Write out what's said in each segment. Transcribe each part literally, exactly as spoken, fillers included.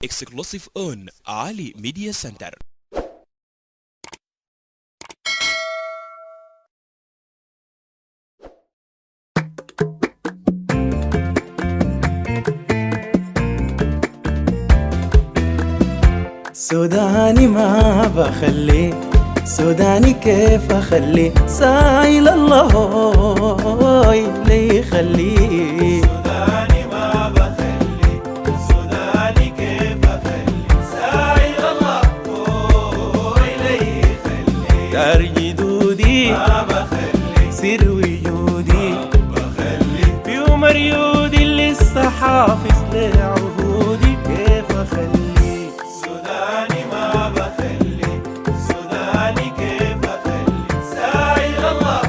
Exclusive on Ali Media Center. سوداني ما بخلي سوداني كيف اخلي سايل الله لي يخلي سوداني ما بخلي سوداني كيف اخلي سايل الله لي يخلي دار جدودي ما بخلي سر وجودي بخلي في عمر يودي لسه حافظ لعهودي كيف اخلي سوداني ما بخلي سوداني كيف اخلي سايل الله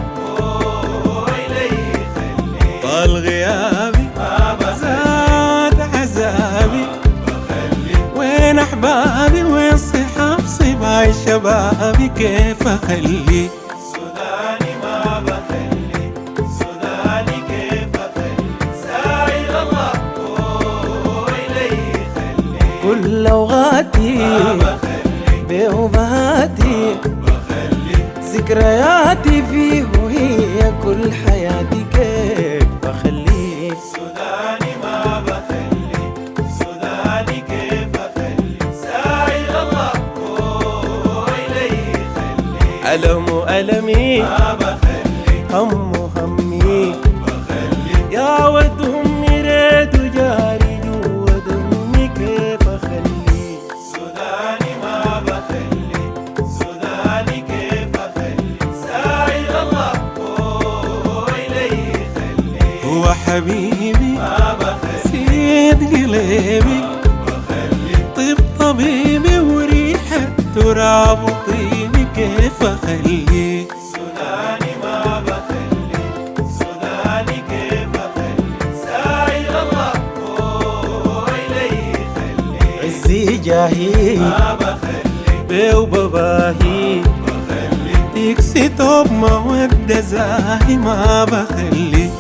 لي يخلي طال غيابي ما بخلي زاد عذابي بخلي وين احبابي وين صحاب صباي شبابي كيف اخلي سوداني ما بخلي سوداني كيف اخلي سايل الله لي يخلي كل اوقاتي ما بخلي بأمهاتي بخلي ذكرياتي فيه وهي كل حياتي كيف اخلي سوداني ما بخلي سوداني كيف اخلي سايل الله لي يخلي ألم ألمي ما بخلي هم همي بخلي يا ود أمي ريت جاري جوا دمي كيف اخلي سوداني ما بخلي سوداني كيف اخلي سايل الله لي يخلي هو حبيبي ما بخلي سيد قلبي بخلي طيب طبيبي وريحة تراب وطيبي كيف اخلي سوداني ما بخلي سوداني كيف اخلي سايل الله لي يخلي عزي جاهي ما بخلي بيه وباباهي بخلي تكسي توب ما ود زاهي ما بخلي